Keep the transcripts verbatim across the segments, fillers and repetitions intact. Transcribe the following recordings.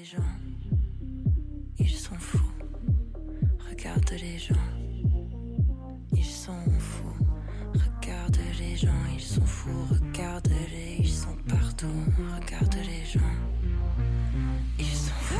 les gens, ils sont fous. Regarde les gens, ils sont fous. Regarde les gens, ils sont fous. Regarde-les, ils sont partout. Regarde les gens, ils sont fous.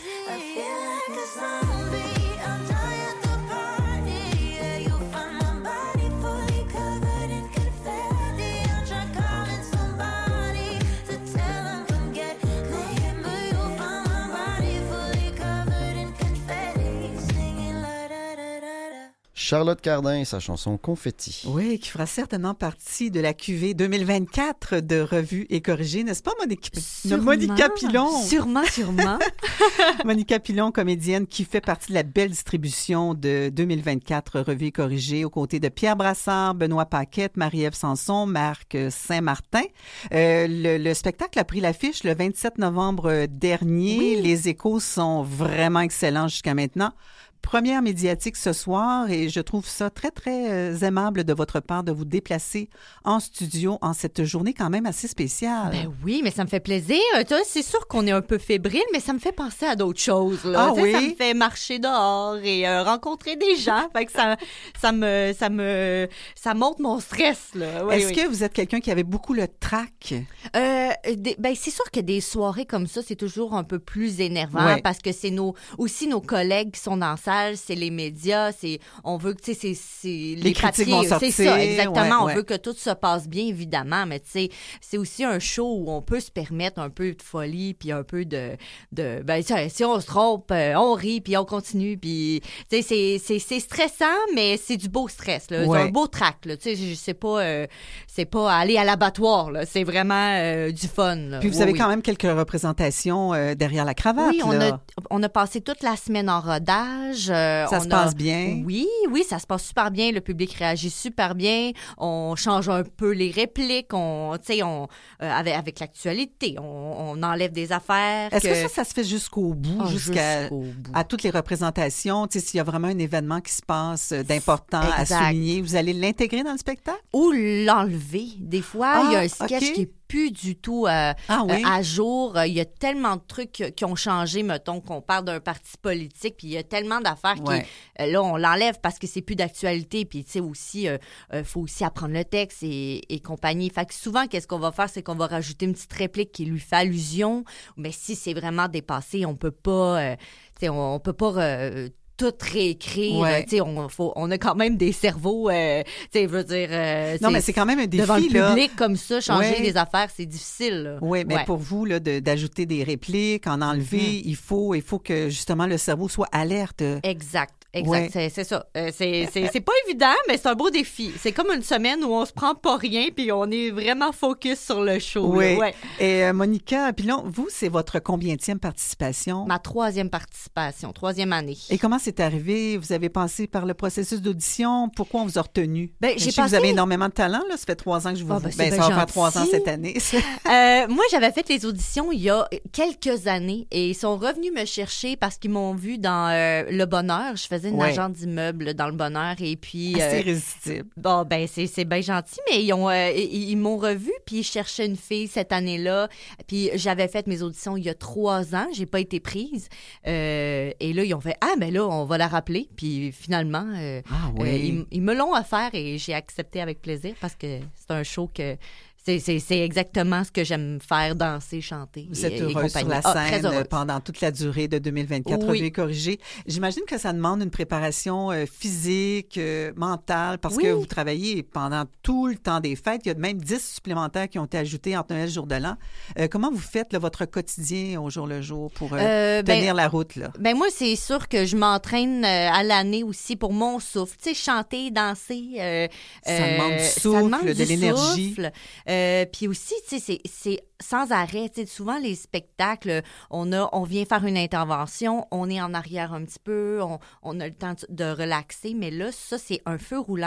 I feel like a zombie. I'm tired to party. Yeah, you'll find my body fully covered in confetti. I'll try calling somebody to tell them come get me, but you'll find my body fully covered in confetti. Singing la da da da da. Charlotte Cardin et sa chanson Confetti. Oui, qui fera certainement partie de la cuvée deux mille vingt-quatre de Revue et Corrigée, n'est-ce pas, Monique? Sûrement, Monica Pilon? Sûrement, sûrement. Monica Pilon, comédienne qui fait partie de la belle distribution de deux mille vingt-quatre Revue et Corrigée aux côtés de Pierre Brassard, Benoît Paquette, Marie-Ève Sanson, Marc Saint-Martin. Euh, le, le spectacle a pris l'affiche le vingt-sept novembre dernier. Oui. Les échos sont vraiment excellents jusqu'à maintenant. Première médiatique ce soir et je trouve ça très, très euh, aimable de votre part de vous déplacer en studio en cette journée quand même assez spéciale. Ben oui, mais ça me fait plaisir. Tu vois, c'est sûr qu'on est un peu fébrile, mais ça me fait penser à d'autres choses. Là. Ah Tu sais, oui? Ça me fait marcher dehors et euh, rencontrer des gens. Fait que ça, ça me, ça me, ça monte mon stress. Là. Oui, Est-ce oui. que vous êtes quelqu'un qui avait beaucoup le trac? Euh, des- ben c'est sûr que des soirées comme ça, c'est toujours un peu plus énervant Ouais. parce que c'est nos aussi nos collègues qui sont dans la salle, c'est les médias, c'est on veut que tu sais c'est c'est les, critiques papiers, vont c'est sortir, ça exactement, ouais, on ouais. veut que tout se passe bien évidemment, mais tu sais c'est aussi un show où on peut se permettre un peu de folie puis un peu de de ben ça, si on se trompe, euh, on rit puis on continue puis tu sais c'est c'est c'est stressant mais c'est du beau stress là, Ouais. c'est un beau track là, tu sais je sais pas euh, c'est pas aller à l'abattoir là, c'est vraiment euh, du fun là. Puis vous Oui, avez oui. quand même quelques représentations euh, derrière la cravate. Oui, on là. a, on a passé toute la semaine en rodage. euh, Ça on se a- passe bien? Oui, oui, ça se passe super bien. Le public réagit super bien. On change un peu les répliques. On, tu sais, on, euh, avec, avec l'actualité, on, on enlève des affaires. Est-ce que ça, ça se fait jusqu'au bout, Ah, jusqu'à jusqu'au bout. à toutes les représentations? Tu sais, s'il y a vraiment un événement qui se passe euh, d'important à Exact. souligner, vous allez l'intégrer dans le spectacle? Ou l'enlever. Des fois, il y a Ah, un sketch ok. qui est plus du tout euh, Ah oui? euh, à jour. Il y a tellement de trucs qui- qui ont changé, mettons, qu'on parle d'un parti politique, puis il y a tellement d'affaires Ouais. qui... euh, là, on l'enlève parce que c'est plus d'actualité, puis tu sais, aussi, il euh, euh, faut aussi apprendre le texte et, et compagnie. Fait que souvent, qu'est-ce qu'on va faire, c'est qu'on va rajouter une petite réplique qui lui fait allusion, mais si c'est vraiment dépassé, on peut pas... euh, tu sais, on, on peut pas... euh, tout réécrire, Ouais. tu sais, on, faut- on a quand même des cerveaux, euh, tu sais, je veux dire... euh, Non, mais c'est quand même un défi, devant le là. public comme ça, changer Ouais. des affaires, c'est difficile. Là. Oui, mais Ouais. pour vous, là, de- d'ajouter des répliques, en enlever, Mhm. il faut, il faut que justement le cerveau soit alerte. Exact, exact. Ouais. C'est, c'est ça. Euh, c'est, c'est, c'est pas évident, mais c'est un beau défi. C'est comme une semaine où on se prend pas rien puis on est vraiment focus sur le show. là. Oui. Ouais. Et euh, Monica Pilon, vous, c'est votre combienième participation? Ma troisième participation, troisième année. Et comment c'est arrivé? Vous avez passé par le processus d'audition. Pourquoi on vous a retenu? Ben, Je j'ai sais que passé- vous avez énormément de talent. Là. Ça fait trois ans que je vous... Ah, ben, c'est ben, bien ça va faire gentil. trois ans cette année. Euh, moi, j'avais fait les auditions il y a quelques années et ils sont revenus me chercher parce qu'ils m'ont vu dans euh, Le Bonheur. Je faisais une Ouais. agente d'immeuble dans Le Bonheur et puis... Assez euh, irrésistible. Bon, ben, c'est, c'est bien gentil, mais ils, ont, euh, ils, ils m'ont revu, puis ils cherchaient une fille cette année-là. Puis j'avais fait mes auditions il y a trois ans, j'ai pas été prise. Euh, et là, ils ont fait « Ah, ben là, on va la rappeler. » Puis finalement, euh, Ah oui. euh, ils, ils me l'ont offert et j'ai accepté avec plaisir parce que c'est un show que... C'est, c'est, c'est exactement ce que j'aime faire, danser, chanter. Vous et- êtes et heureuse sur compagnie. la Ah, très scène heureuse. pendant toute la durée de deux mille vingt-quatre, Oui. Revue et Corrigée. J'imagine que ça demande une préparation euh, physique, euh, mentale, parce Oui. que vous travaillez pendant tout le temps des fêtes. Il y a même dix supplémentaires qui ont été ajoutés entre Noël et Jour de l'An. Euh, comment vous faites là, votre quotidien au jour le jour pour euh, Euh, ben, tenir la route? Là? Ben moi, c'est sûr que je m'entraîne euh, à l'année aussi pour mon souffle. Tu sais, chanter, danser. euh, Ça demande du euh, souffle, ça demande de du l'énergie. souffle. Euh, Puis aussi, tu sais, c'est, c'est sans arrêt. Tu sais, souvent, les spectacles, on, a, on vient faire une intervention, on est en arrière un petit peu, on, on a le temps de relaxer. Mais là, ça, c'est un feu roulant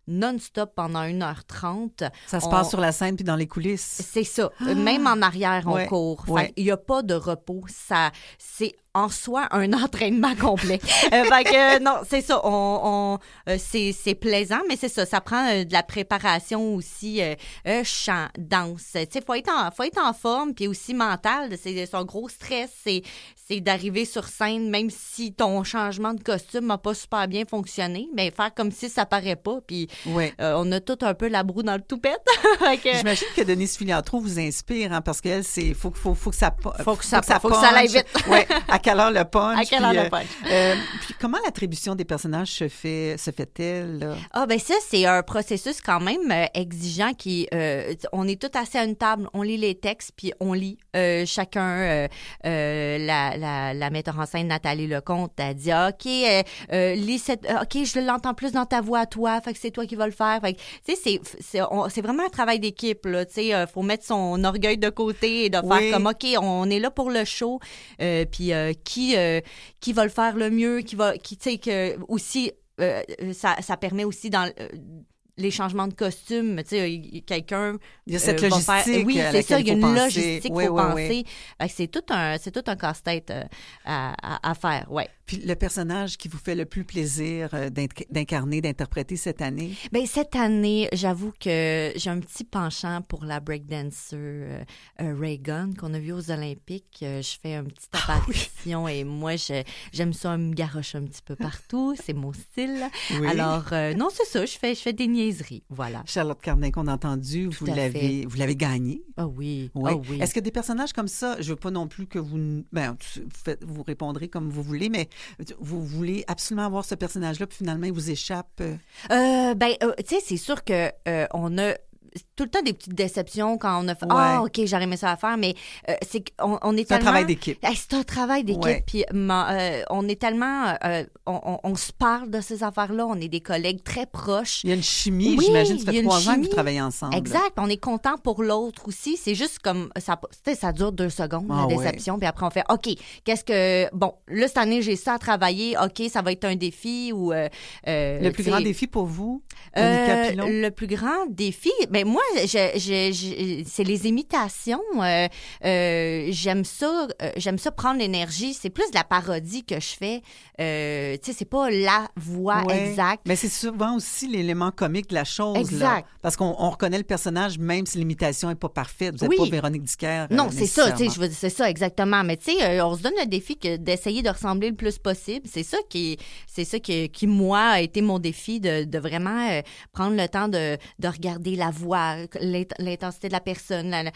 non-stop pendant une heure trente. Ça se on... passe sur la scène puis dans les coulisses. C'est ça. Ah! Même en arrière, on ouais. court. Ouais. Il n'y a pas de repos. Ça, c'est en soi un entraînement complet. euh, fait que, euh, non, c'est ça. On, on, euh, c'est, c'est plaisant, mais c'est ça. Ça prend euh, de la préparation aussi, euh, euh, chant, danse. Tu sais, faut être en, faut être en forme, puis aussi mental. C'est, c'est un gros stress. C'est, c'est d'arriver sur scène, même si ton changement de costume n'a pas super bien fonctionné, mais faire comme si ça paraît pas. Puis ouais. euh, on a tout un peu la broue dans le toupette. que... J'imagine que Denise Filiatro vous inspire, hein, parce qu'elle, c'est faut, faut, faut que ça faut que ça, faut que ça, faut que ça aille vite. Ouais. À quelle heure le punch? À quelle heure puis, le punch? Euh, puis comment l'attribution des personnages se fait, se fait-elle? Là? Ah, ben ça, c'est un processus quand même euh, exigeant qui, euh, on est tous assis à une table, on lit les textes, puis on lit euh, chacun, euh, euh, la, la, la metteur en scène Nathalie Lecomte a dit, ah, OK, euh, euh, lis cette, euh, OK, je l'entends plus dans ta voix à toi, fait que c'est toi qui vas le faire. Fait que, tu sais, c'est, c'est, on, c'est vraiment un travail d'équipe, là, tu sais, euh, faut mettre son orgueil de côté et de faire oui. comme, OK, on est là pour le show, euh, puis euh, qui, euh, qui va le faire le mieux, qui va, qui, tu sais, que aussi, euh, ça, ça permet aussi dans euh, les changements de costume, tu sais, quelqu'un... Il y a cette euh, logistique faire, oui, à c'est ça, il y a une penser. logistique qu'il oui, faut oui, penser. Oui. Fait que c'est tout un, c'est tout un casse-tête euh, à, à, à faire, ouais. Puis le personnage qui vous fait le plus plaisir euh, d'incarner, d'interpréter cette année? Bien, cette année, j'avoue que j'ai un petit penchant pour la breakdancer euh, euh, Reagan qu'on a vue aux Olympiques. Euh, je fais une petite apparition ah, oui. et moi, je, j'aime ça me garocher un petit peu partout. C'est mon style. Oui. Alors, euh, non, c'est ça. Je fais, je fais des niaiseries. Voilà. Charlotte Cardin qu'on a entendu, vous l'avez, vous l'avez gagnée. Ah oh, oui. Oui. Oh, oui. Est-ce que des personnages comme ça, je veux pas non plus que vous... Ben, vous, faites, vous répondrez comme vous voulez, mais vous voulez absolument avoir ce personnage-là, puis finalement, il vous échappe? Euh, ben, euh, tu sais, c'est sûr que euh, on a tout le temps des petites déceptions quand on a fait « Ah, ouais. oh, OK, j'aurais aimé ça à faire », mais euh, c'est qu'on on est c'est tellement... un travail d'équipe. Hey, c'est un travail d'équipe, ouais. Puis euh, on est tellement... Euh, on, on, on se parle de ces affaires-là, on est des collègues très proches. Il y a une chimie, oui, j'imagine, ça fait trois chimie. ans que vous travaillez ensemble. Exact, on est content pour l'autre aussi, c'est juste comme... Ça, ça dure deux secondes, ah, la déception, ouais. Puis après on fait « OK, qu'est-ce que... Bon, là, cette année, j'ai ça à travailler, OK, ça va être un défi ou... Euh, le plus grand défi pour vous, euh, le plus grand défi, ben moi, je... Je, je, c'est les imitations. Euh, euh, j'aime ça. Euh, j'aime ça prendre l'énergie. C'est plus de la parodie que je fais. Euh, tu sais, c'est pas la voix ouais. exacte. Mais c'est souvent aussi l'élément comique de la chose. Exact. Là, parce qu'on on reconnaît le personnage même si l'imitation est pas parfaite. Vous n'êtes oui. pas Véronique Dicker. Non, euh, c'est ça. Tu sais, je veux dire, c'est ça exactement. Mais tu sais, euh, on se donne le défi que d'essayer de ressembler le plus possible. C'est ça qui, c'est ça qui, qui moi a été mon défi de, de vraiment euh, prendre le temps de, de regarder la voix. L'intensité de la personne. La, la,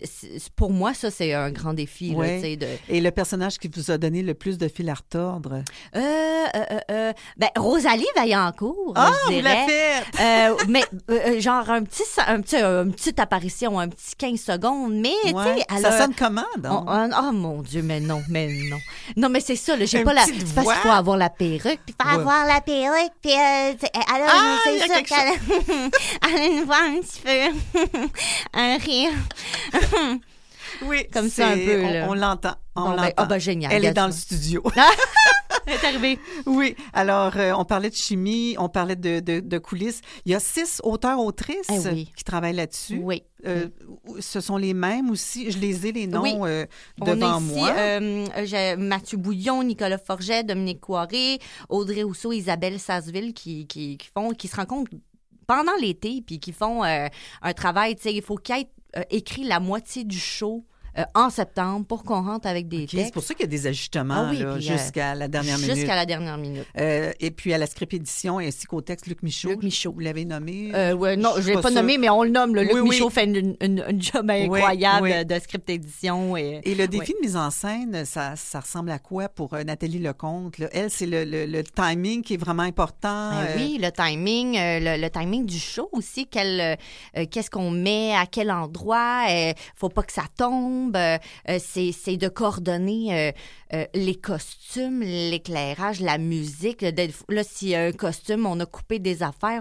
pour moi, ça, c'est un grand défi. Ouais. Là, de... Et le personnage qui vous a donné le plus de fil à retordre? Euh, euh, euh, ben, Rosalie Vaillancourt, ah, je dirais. Vous l'avez fait! euh, mais euh, genre un petit, un petit, une petite apparition, un petit quinze secondes, mais ouais. tu sais... Ça a... sonne comment, donc? Oh, oh mon Dieu, mais non, mais non. Non, mais c'est ça, là, j'ai une pas la... C'est parce qu'il faut avoir la perruque, puis faut ouais. avoir la perruque, puis euh, alors, ah, c'est ça qu'elle... elle a une voix un petit peu... un rire. Oui, comme ça un peu. On, là. on l'entend. On bon, l'entend. Ben, oh, ben, génial. Elle est dans le studio. Elle est arrivée. Oui. Alors, euh, on parlait de chimie, on parlait de, de, de coulisses. Il y a six auteurs-autrices eh oui. qui travaillent là-dessus. Oui. Euh, ce sont les mêmes aussi. Je les ai, les noms, oui. euh, devant on est ici, moi. Euh, j'ai Mathieu Bouillon, Nicolas Forget, Dominique Coiré, Audrey Rousseau, Isabelle Sasseville qui, qui, qui, font, qui se rencontrent pendant l'été puis qui font euh, un travail. Tu sais, il faut qu'ils aient euh, écrit la moitié du show. Euh, en septembre pour qu'on rentre avec des okay, textes. C'est pour ça qu'il y a des ajustements ah oui, là, puis, jusqu'à euh, la dernière minute. Jusqu'à la dernière minute. Euh, et puis à la script édition ainsi qu'au texte, Luc Michaud. Luc Michaud. Vous l'avez nommé? Euh, ouais, non, je ne l'ai pas, pas nommé, mais on le nomme. Là. Luc oui, Michaud oui. fait une, une, une job incroyable oui, oui. de script édition. Et, et le défi oui. de mise en scène, ça, ça ressemble à quoi pour euh, Nathalie Lecomte? Là? Elle, c'est le, le, le timing qui est vraiment important. Ben euh... Oui, le timing, euh, le, le timing du show aussi. Quel, euh, qu'est-ce qu'on met, à quel endroit? Il euh, ne faut pas que ça tombe. Euh, C'est, c'est de coordonner euh, euh, les costumes, l'éclairage, la musique. Là, s'il y a un costume, on a coupé des affaires, il faut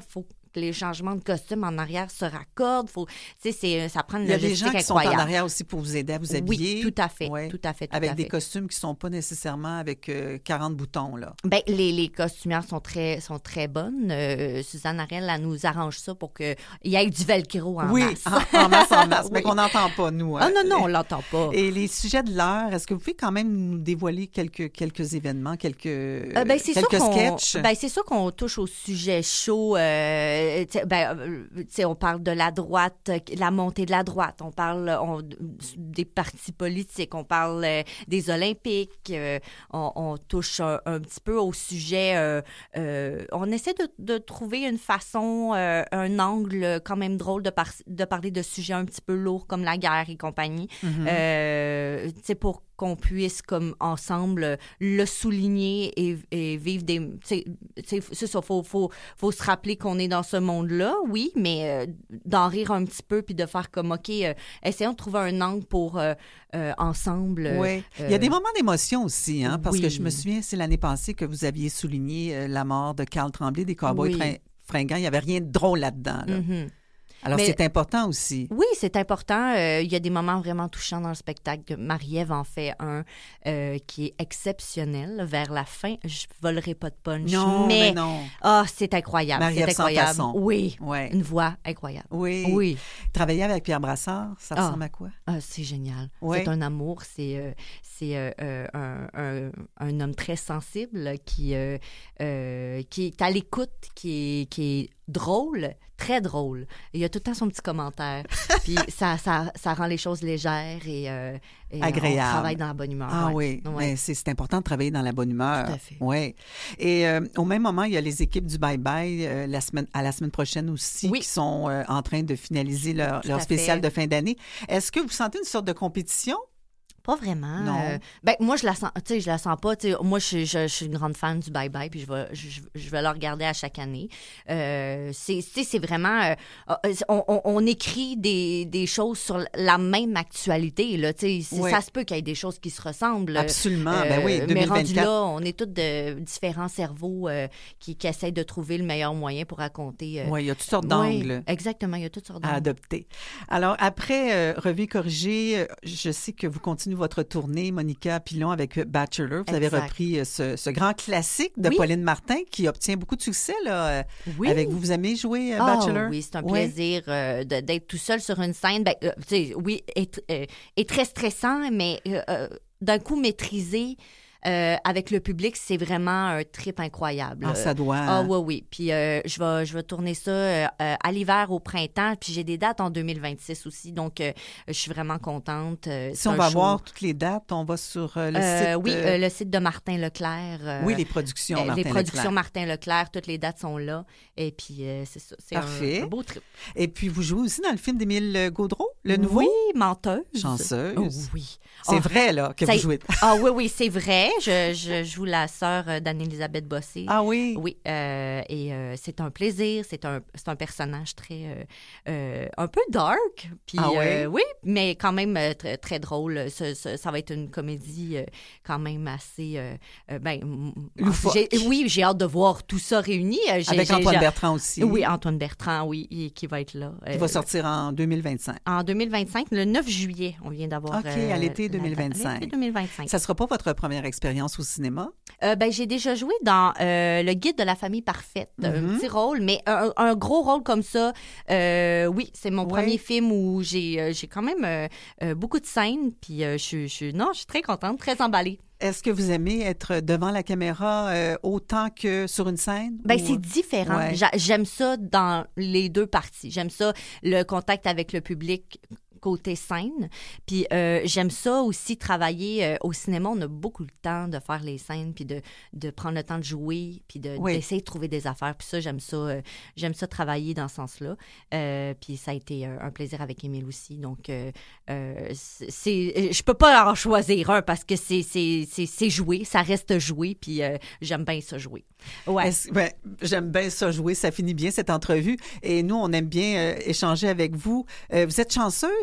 que les changements de costume en arrière se raccordent. Faut, tu sais, ça prend une Il y a des gens qui incroyable. sont en arrière aussi pour vous aider à vous habiller. Oui, tout à fait, ouais. tout à fait, tout avec à des fait. costumes qui sont pas nécessairement avec euh, quarante boutons, là. Ben, les, les costumières sont très, sont très bonnes. Euh, Suzanne Ariel, elle nous arrange ça pour qu'il y ait du velcro en oui, masse. en, en masse, en masse, Oui. mais qu'on n'entend pas, nous. Ah hein. non, non, on l'entend pas. Et les sujets de l'heure, est-ce que vous pouvez quand même nous dévoiler quelques, quelques événements, quelques, Euh, ben, c'est quelques sûr qu'on, sketchs? ben, c'est sûr qu'on touche au sujet chaud. Euh, t'sais, ben, euh, t'sais, on parle de la droite, la montée de la droite. On parle on, des partis politiques. On parle euh, des Olympiques. Euh, on, on touche un, un petit peu au sujet. Euh, euh, on essaie de, de trouver une façon, euh, un angle quand même drôle de, par, de parler de sujets un petit peu lourds comme la guerre et compagnie. Mm-hmm. Euh, tu sais, pour qu'on puisse, comme ensemble, le souligner et, et vivre des... C'est ça, il faut, faut, faut se rappeler qu'on est dans ce monde-là, oui, mais euh, d'en rire un petit peu puis de faire comme, OK, euh, essayons de trouver un angle pour, euh, euh, ensemble... Oui. euh, Il y a des moments d'émotion aussi, hein, parce oui. que je me souviens, c'est l'année passée que vous aviez souligné euh, la mort de Carl Tremblay, des Cowboys Oui. fring- fringants. Il n'y avait rien de drôle là-dedans. Là. mm-hmm. Alors, Mais- c'est important aussi. Oui, c'est important. Euh, il y a des moments vraiment touchants dans le spectacle. Marie-Ève en fait un euh, qui est exceptionnel vers la fin. Je volerai pas de punch, Non, mais, mais non. ah, c'est incroyable. Marie-Ève C'est sans incroyable. façon. Oui, Ouais. une voix incroyable. Oui. Oui, Travailler avec Pierre Brassard, ça Ah. ressemble à quoi? ah, c'est génial. Ouais. C'est un amour. C'est euh, c'est euh, euh, un, un, un homme très sensible qui euh, euh, qui est à l'écoute, qui est qui est drôle, très drôle. Il y a tout le temps son petit commentaire. Puis ça, ça, ça rend les choses légères et, euh, et Agréable. on travaille dans la bonne humeur. Ah ouais. oui, Ouais. mais c'est c'est important de travailler dans la bonne humeur. Tout à fait. Oui. Et euh, au même moment, il y a les équipes du Bye Bye euh, la semaine, à la semaine prochaine aussi Oui. qui sont euh, en train de finaliser leur, Tout leur à spécial fait. de fin d'année. Est-ce que vous sentez une sorte de compétition? Pas vraiment. Non. Euh, ben, moi, je la sens, tu sais, je la sens pas. Tu sais, moi, je, suis- je, je suis une grande fan du Bye Bye, puis je vais, je, je vais le regarder à chaque année. Euh, c'est, tu sais, c'est vraiment, euh, euh, on, on, on écrit des, des choses sur la même actualité, là. Tu sais, c'est- Oui. ça se peut qu'il y ait des choses qui se ressemblent. Absolument. Euh, ben oui, mais rendu deux mille vingt-quatre. là, on est tous de différents cerveaux euh, qui, qui essayent de trouver le meilleur moyen pour raconter. euh, Oui, il y a toutes sortes oui, d'angles exactement, il y a toutes sortes à d'angles. adopter. Alors, après euh, Revue et corrigée, euh, je sais que vous continuez votre tournée, Monica Pilon, avec euh, Bachelor. Vous avez Exact. repris euh, ce, ce grand classique de Oui. Pauline Martin qui obtient beaucoup de succès là, euh, Oui. avec vous. Vous aimez jouer euh, Ah, Bachelor? oui, c'est un Ouais. plaisir euh, de- d'être tout seul sur une scène. Ben, euh, tu sais, oui, est, euh, est très stressant, mais euh, euh, d'un coup maîtrisé euh, avec le public, c'est vraiment un trip incroyable. Ah, ça doit. Ah oui, oui. Puis euh, je vais je vais tourner ça euh, euh, à l'hiver, au printemps. Puis j'ai des dates en deux mille vingt-six aussi, donc euh, je suis vraiment contente. Euh, Si c'est on un va show- voir toutes les dates, on va sur euh, le Euh, site. oui, euh, euh, le site de Martin Leclerc. euh, oui, les productions. euh, Martin les productions Leclerc. Martin Leclerc, toutes les dates sont là. Et puis, euh, c'est ça. C'est Parfait. un, un beau trip. Et puis, vous jouez aussi dans le film d'Émile Gaudreau, le nouveau. Oui, menteuse. Chanceuse. Oh, oui. C'est Oh, vrai, là, que ça vous y- jouez. Ah oui, oui, c'est vrai. Je, je joue la sœur euh, d'Anne-Élisabeth Bossé. Ah oui? Oui, euh, et euh, c'est un plaisir. C'est un, c'est un personnage très... euh, euh, un peu dark. Puis, Ah ouais? euh, oui, mais quand même euh, très, très drôle. Ce- ce- ça va être une comédie euh, quand même assez... euh, euh, ben, m- m- Loufoque. j'ai- oui, j'ai hâte de voir tout ça réuni. Euh, j'ai- Avec j'ai- Antoine j'ai- Bertrand aussi. Oui, Antoine Bertrand, oui, et qui va être là. Qui Euh, va sortir en deux mille vingt-cinq. En deux mille vingt-cinq, le neuf juillet, on vient d'avoir... OK, à l'été la- deux mille vingt-cinq. à l'été deux mille vingt-cinq. Ça ne sera pas votre première expérience au cinéma? Euh, ben, j'ai déjà joué dans euh, Le Guide de la famille parfaite. Un Mhm. petit rôle, mais un, un gros rôle comme ça, euh, oui, c'est mon Ouais. premier film où j'ai euh, j'ai quand même euh, euh, beaucoup de scènes. Puis euh, je, je, non, je suis très contente, très emballée. Est-ce que vous aimez être devant la caméra euh, autant que sur une scène? Ben, ou- c'est différent. Ouais. J'a- J'aime ça dans les deux parties. J'aime ça, le contact avec le public côté scène. Puis euh, j'aime ça aussi travailler euh, au cinéma. On a beaucoup le temps de faire les scènes, puis de, de prendre le temps de jouer, puis de, Oui. d'essayer de trouver des affaires. Puis ça, j'aime ça. euh, j'aime ça travailler dans ce sens-là. Euh, puis ça a été euh, un plaisir avec Émile aussi. Donc, euh, euh, c'est, c'est- je peux pas en choisir un parce que c'est, c'est, c'est, c'est jouer. Ça reste jouer, puis euh, j'aime bien ça jouer. Ouais. Est-ce- ben, j'aime bien ça jouer, ça finit bien cette entrevue. Et nous, on aime bien euh, échanger avec vous. Euh, vous êtes chanceuse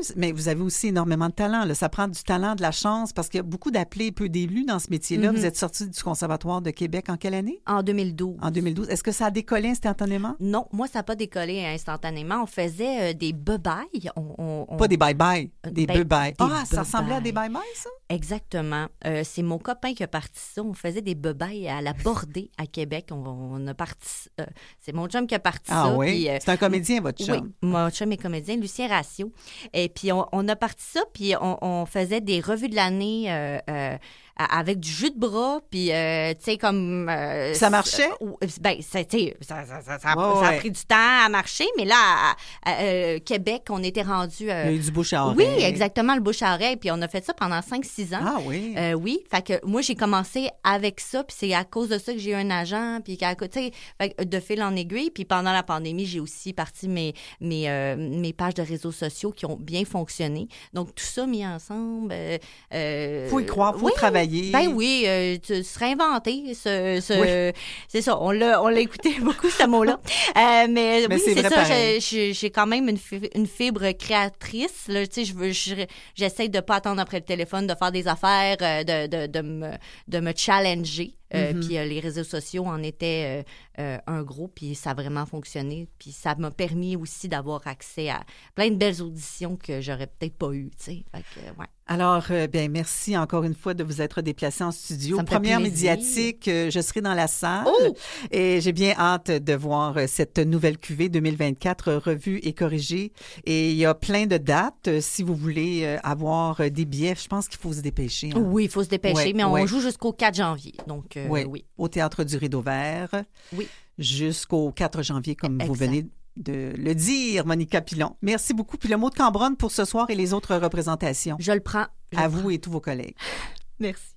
mais vous avez aussi énormément de talent. Là. Ça prend du talent, de la chance, parce qu'il y a beaucoup d'appelés et peu d'élus dans ce métier-là. Mm-hmm. Vous êtes sorti du Conservatoire de Québec en quelle année? En deux mille douze. En deux mille douze. Est-ce que ça a décollé instantanément? Non, moi, ça n'a pas décollé instantanément. On faisait euh, des bye-bye. On, on, on... Pas des bye-bye, des ben, bye-bye. Ah, ça be-bye. ressemblait à des bye-bye, ça? Exactement. Euh, c'est mon copain qui a parti ça. On faisait des bye-bye à la Bordée à Québec. On, on a parti... Euh, c'est mon chum qui a parti ah, ça. oui? Puis, euh, c'est un comédien, votre chum? Oui, mon chum est comédien, Lucien Ratio. Et puis, on, on a parti ça, puis on, on faisait des revues de l'année euh, euh, avec du jus de bras, puis, euh, tu sais, comme... Euh, ça marchait? Bien, ça, ça, ça, ça, ça, oh, ça a ouais. pris du temps à marcher, mais là, à, à, à Québec, on était rendu... Euh, Il y a eu du bouche à oreille. Oui, exactement, le bouche à oreille, puis on a fait ça pendant cinq six ans. Ah oui? Euh, oui, fait que moi, j'ai commencé avec ça, puis c'est à cause de ça que j'ai eu un agent, puis qu'à côté, de fil en aiguille, puis pendant la pandémie, j'ai aussi parti mes, mes, euh, mes pages de réseaux sociaux qui ont bien fonctionné. Donc, tout ça mis ensemble... Il euh, faut y croire, il faut oui, travailler. Ben oui, euh, se réinventer, ce, ce, oui. c'est ça, on l'a, on l'a écouté beaucoup, ce mot-là. Euh, mais, mais oui, c'est, c'est ça, j'ai, j'ai quand même une, une fibre créatrice. Là, tu sais, je veux, je, j'essaie de pas attendre après le téléphone, de faire des affaires, de, de, de, me, de me challenger. Euh, mm-hmm. Puis euh, les réseaux sociaux en étaient euh, euh, un gros, puis ça a vraiment fonctionné. Puis ça m'a permis aussi d'avoir accès à plein de belles auditions que j'aurais peut-être pas eues, tu sais. Fait que, ouais. Alors, euh, bien, merci encore une fois de vous être déplacé en studio. Première médiatique, euh, je serai dans la salle. Oh! Et j'ai bien hâte de voir cette nouvelle cuvée deux mille vingt-quatre revue et corrigée. Et il y a plein de dates. Si vous voulez euh, avoir des billets, je pense qu'il faut se dépêcher. Hein? Oui, il faut se dépêcher, ouais, mais on ouais. joue jusqu'au quatre janvier. Donc, euh, ouais. oui. Au Théâtre du Rideau Vert. Oui. Jusqu'au quatre janvier, comme exact. Vous venez de le dire, Monica Pilon. Merci beaucoup. Puis le mot de Cambronne pour ce soir et les autres représentations. Je le prends. Je à le vous prends. et tous vos collègues. Merci.